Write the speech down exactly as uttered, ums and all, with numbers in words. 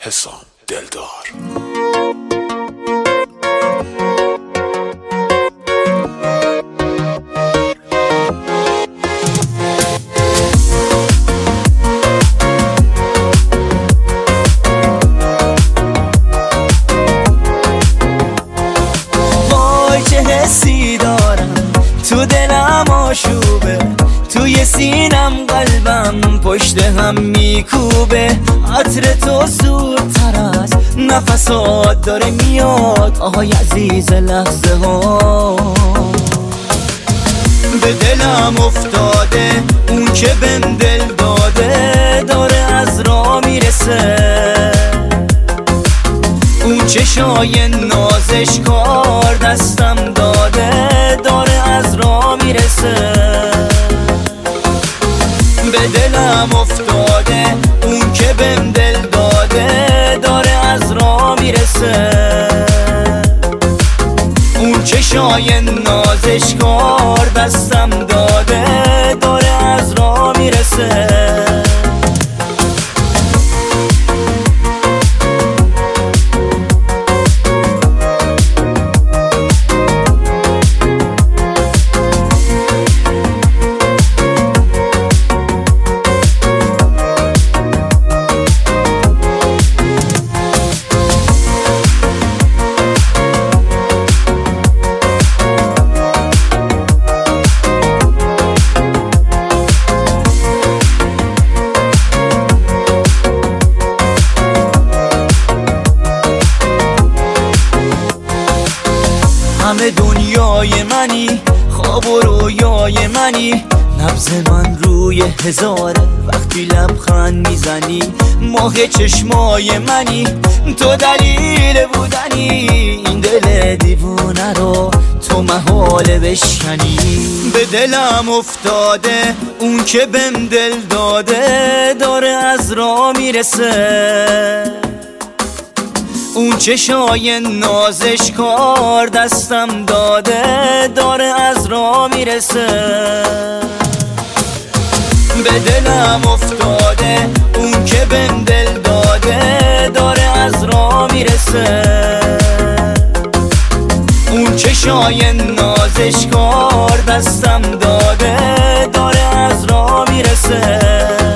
حسام دلدار. وای چه حسی دارم تو دلم آشوبه، توی سینم قلبم پشت هم میکوبه. عطر تو زودتر از نفسات داره میاد، آهای عزیز لحظه ها به دلم افتاده. اون که بهم دل داده داره از راه میرسه، اون چشای نازش کار دستم داده داره از راه میرسه. به دلم افتاده اون که بهم دل داده داره از راه میرسه، اون چشای نازش کار دستم داده داره از راه میرسه. همه دنیای منی، خواب و رویای منی، نبض من روی هزاره وقتی لبخند میزنی. ماه چشمای منی، تو دلیل بودنی، این دل دیوونه رو تو محال بشکنی. به دلم افتاده اون که بهم دل داده داره از راه میرسه، اون چشای نازش کار دستم داده داره از راه میرسه. به دلم افتاده اون که بهم دل داده داره از راه میرسه، اون چشای نازش کار دستم داده داره از راه میرسه.